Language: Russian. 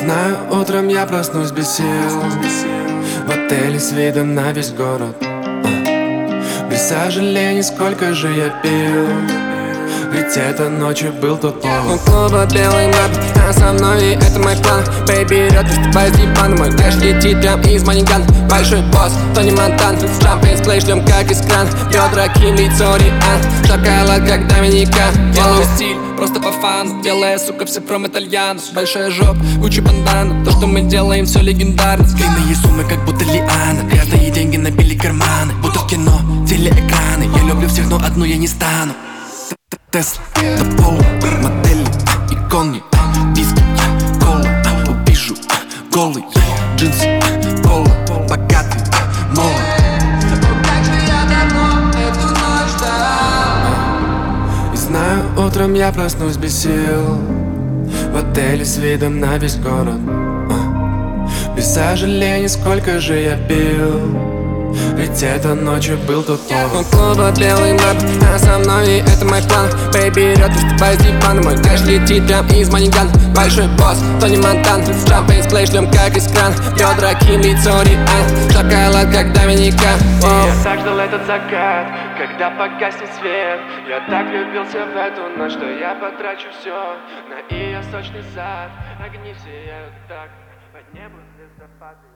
Знаю, утром я проснусь без сил в отеле с видом на весь город. Без сожалений, сколько же я пил, ведь это ночью был тот повод. У клуба белый мэп, а со мной и это мой план. Бэйби рёд, выступай с дивана. Мой кэш летит прям из Маниган. Большой босс, Тони Монтан. Шампейн сплей шлем как из кран. Бедра Ким, лицо Риан. Шоколад как Доминика. Делаю стиль, просто по фану. Белая сука, все пром итальяно. Большая жоп, Гуччи бандана. То, что мы делаем, все легендарно. Длинные суммы, как будто лианы. Грязные деньги набили карманы, будто в кино, телеэкраны. Я люблю всех, но одну я не стану. Тесла, до пола, модели, иконы, виски, кола. Увижу голый, джинсы, пола, богатый, молод. И знаю, утром я проснусь без сил в отеле с видом на весь город. Без сожалений, сколько же я пил, ведь это ночью был тот повод. У клуба белый мэп, а со мной и это мой план. Бэйби рёд, выступай с дивана. Мой кэш летит прям из Маниган. Большой босс, Тони Монтан. Шампейн сплей шлем как из кран. Бедра Ким, лицо Риан. Шоколад как Доминика. Я так ждал этот закат, когда погаснет свет. Я так влюбился в эту ночь, что я потрачу все на ее сочный зад. Огни сияют так, под небом звездопады.